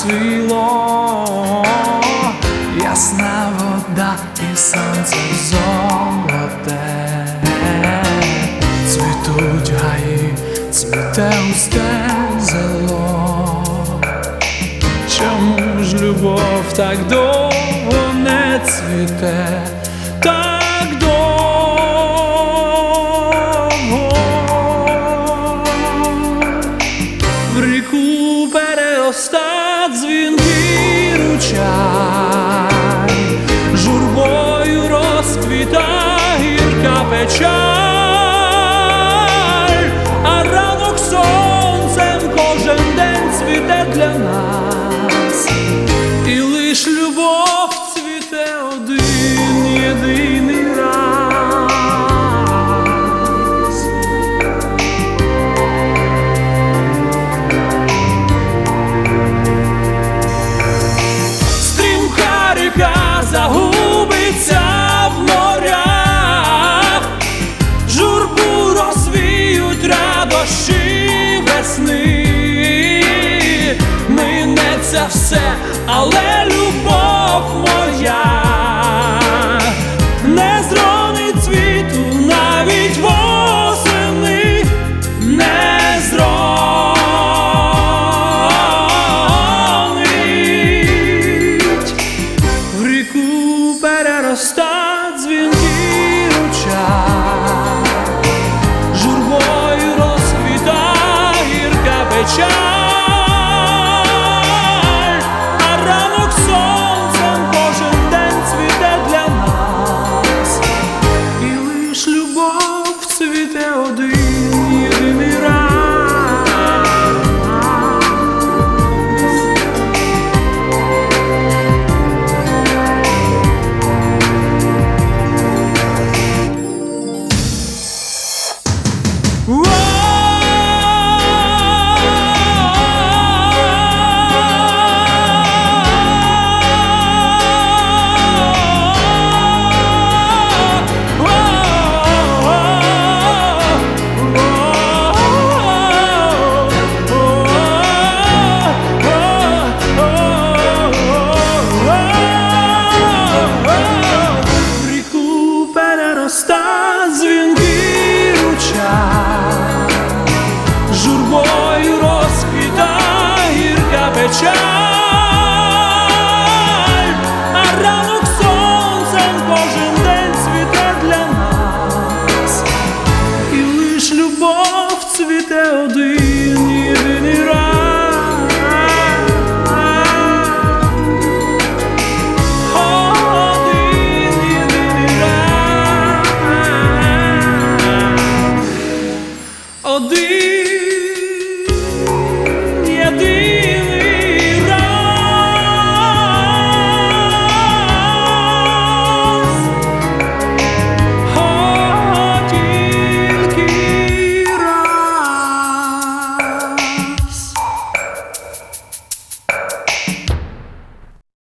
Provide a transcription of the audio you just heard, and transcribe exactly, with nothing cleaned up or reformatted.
розцвіло, ясна вода і сонце золоте, цвітуть гаї, цвіте густе зело. Чому ж любов так довго не цвіте, так довго? В ріку перероста дзвінкий ручай, журбою розквіта гірка печаль, а ранок сонцем кожен день цвіте для нас, і лиш любов цвіте один єдиний раз. Стрімка ріка загубиться в морях, журбу розвіють радощі весни. Минеться все, але любов моя не зронить цвіту навіть восени, не зронить. В ріку перероста дзвінкий ручай, журбою розквіта гірка печаль, любов цвіте один.